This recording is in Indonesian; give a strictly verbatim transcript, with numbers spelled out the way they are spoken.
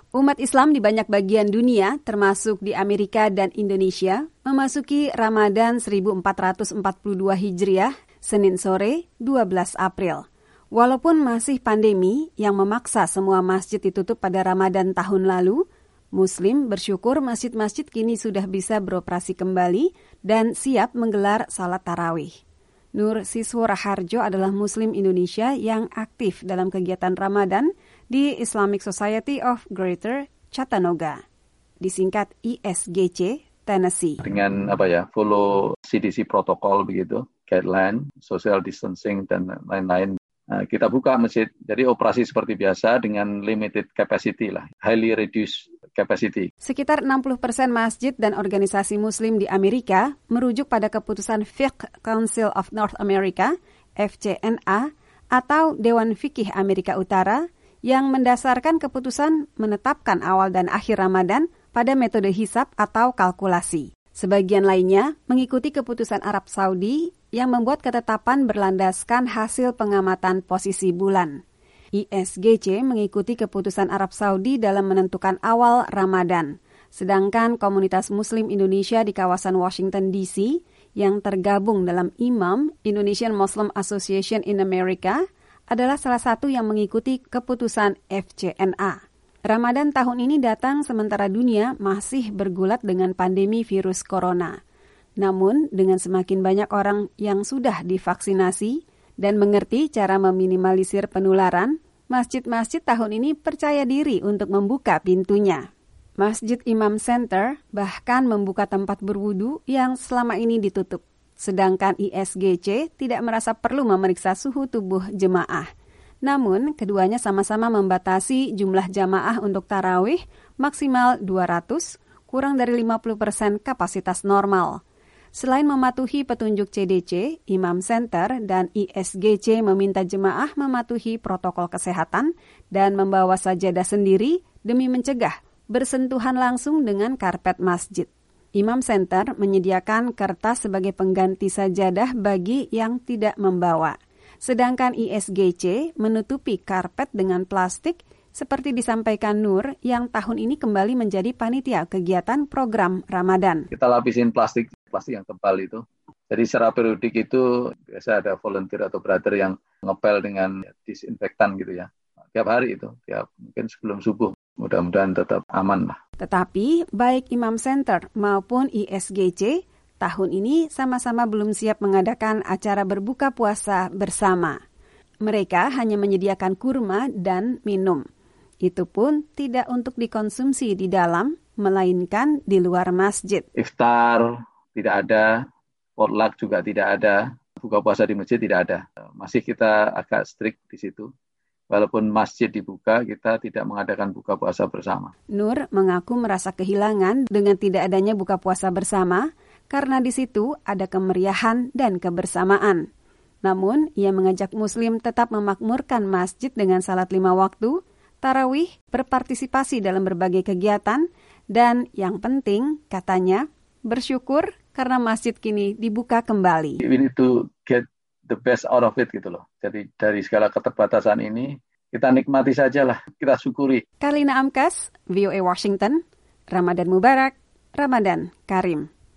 Umat Islam di banyak bagian dunia, termasuk di Amerika dan Indonesia, memasuki Ramadan seribu empat ratus empat puluh dua Hijriah, Senin sore, dua belas April. Walaupun masih pandemi yang memaksa semua masjid ditutup pada Ramadan tahun lalu, Muslim bersyukur masjid-masjid kini sudah bisa beroperasi kembali dan siap menggelar salat tarawih. Nur Siswo Raharjo adalah Muslim Indonesia yang aktif dalam kegiatan Ramadan di Islamic Society of Greater Chattanooga, disingkat I S G C, Tennessee. Dengan apa ya, follow C D C protokol begitu, guideline, social distancing dan lain-lain. Nah, kita buka masjid, jadi operasi seperti biasa dengan limited capacity lah, highly reduced capacity. Sekitar enam puluh persen masjid dan organisasi Muslim di Amerika merujuk pada keputusan Fiqh Council of North America, F C N A, atau Dewan Fikih Amerika Utara, yang mendasarkan keputusan menetapkan awal dan akhir Ramadan pada metode hisab atau kalkulasi. Sebagian lainnya mengikuti keputusan Arab Saudi yang membuat ketetapan berlandaskan hasil pengamatan posisi bulan. I S G C mengikuti keputusan Arab Saudi dalam menentukan awal Ramadan, sedangkan komunitas Muslim Indonesia di kawasan Washington D C yang tergabung dalam I M A M, Indonesian Muslim Association in America, adalah salah satu yang mengikuti keputusan F C N A. Ramadan tahun ini datang sementara dunia masih bergulat dengan pandemi virus corona. Namun, dengan semakin banyak orang yang sudah divaksinasi dan mengerti cara meminimalisir penularan, masjid-masjid tahun ini percaya diri untuk membuka pintunya. Masjid Imam Center bahkan membuka tempat berwudu yang selama ini ditutup. Sedangkan I S G C tidak merasa perlu memeriksa suhu tubuh jemaah. Namun, keduanya sama-sama membatasi jumlah jamaah untuk tarawih maksimal dua ratus, kurang dari lima puluh persen kapasitas normal. Selain mematuhi petunjuk C D C, Imam Center dan I S G C meminta jemaah mematuhi protokol kesehatan dan membawa sajadah sendiri demi mencegah bersentuhan langsung dengan karpet masjid. Imam Center menyediakan kertas sebagai pengganti sajadah bagi yang tidak membawa. Sedangkan I S G C menutupi karpet dengan plastik seperti disampaikan Nur yang tahun ini kembali menjadi panitia kegiatan program Ramadan. Kita lapisin plastik, plastik yang tebal itu. Jadi secara periodik itu biasa ada volunteer atau brother yang ngepel dengan disinfektan gitu ya. Tiap hari itu, tiap mungkin sebelum subuh. Mudah-mudahan tetap aman lah. Tetapi baik Imam Center maupun I S G C tahun ini sama-sama belum siap mengadakan acara berbuka puasa bersama. Mereka hanya menyediakan kurma dan minum. Itu pun tidak untuk dikonsumsi di dalam, melainkan di luar masjid. Iftar tidak ada, potluck juga tidak ada, buka puasa di masjid tidak ada. Masih kita agak strict di situ. Walaupun masjid dibuka, kita tidak mengadakan buka puasa bersama. Nur mengaku merasa kehilangan dengan tidak adanya buka puasa bersama, karena di situ ada kemeriahan dan kebersamaan. Namun, ia mengajak Muslim tetap memakmurkan masjid dengan salat lima waktu, tarawih, berpartisipasi dalam berbagai kegiatan, dan yang penting, katanya, bersyukur karena masjid kini dibuka kembali. We need to get the best out of it gitu loh. Jadi dari segala keterbatasan ini, kita nikmati sajalah, kita syukuri. Karlina Amkas, V O A Washington, Ramadan Mubarak, Ramadan Karim.